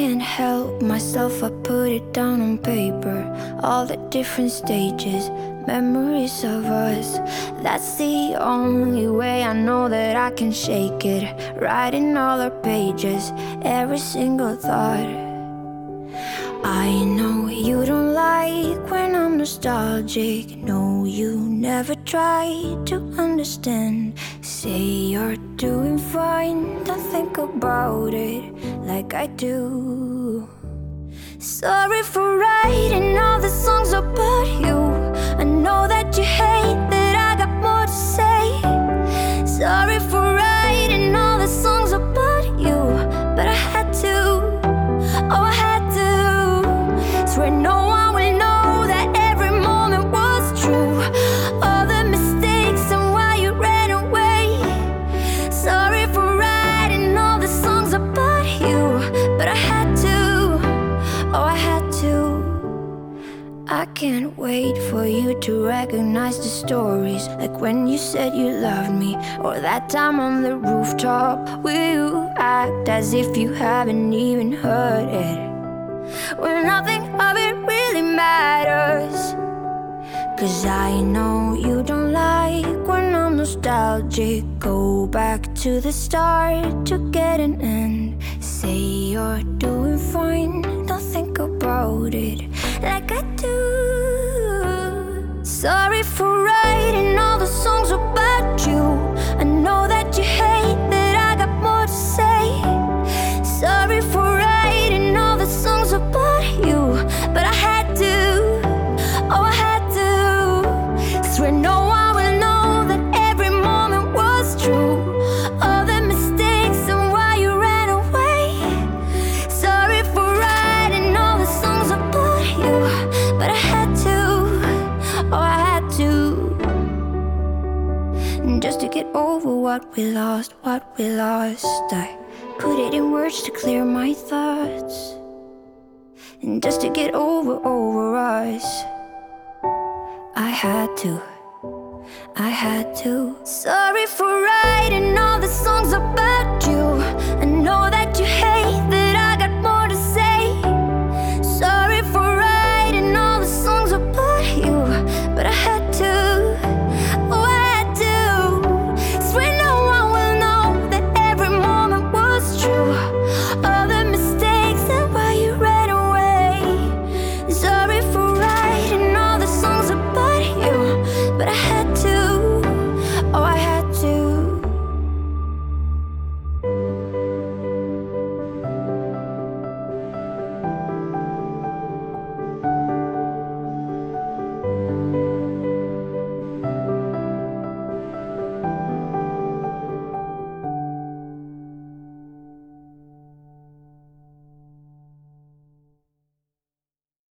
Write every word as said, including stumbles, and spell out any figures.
can't help myself, I put it down on paper. All the different stages, memories of us. That's the only way I know that I can shake it. Writing all the pages, every single thought. I know you don't like when I'm nostalgic. No, you never tried to understand. Say you're doing fine, don't think about it like I do. Sorry for writing all the songs about you. I know that you hate that I got more to say. Sorry for writing all the songs about you, but I had to, oh I had to. Swear no one will know that every moment was true. All the mistakes and why you ran away. Sorry for writing all the songs about you, but I had to, oh I had to. I can't wait for you to recognize the stories, like when you said you loved me, or that time on the rooftop where you act as if you haven't even heard it, when nothing of it really matters. Cause I know you don't like when I'm nostalgic. Go back to the start to get an end. Say you're doing fine, don't think about it like I do. Sorry for writing all the songs about you. I know that you hate that I got more to say. Sorry for writing all the songs about you, but I had to, oh I had to. Swear no one will know that every moment was true. All the mistakes and why you ran away. Sorry for writing all the songs about you, but I had to, oh I had to. Just to get over what we lost, what we lost. I put it in words to clear my thoughts. And just to get over, over us, I had to, I had to. Sorry for writing all the songs about you. I know that you hate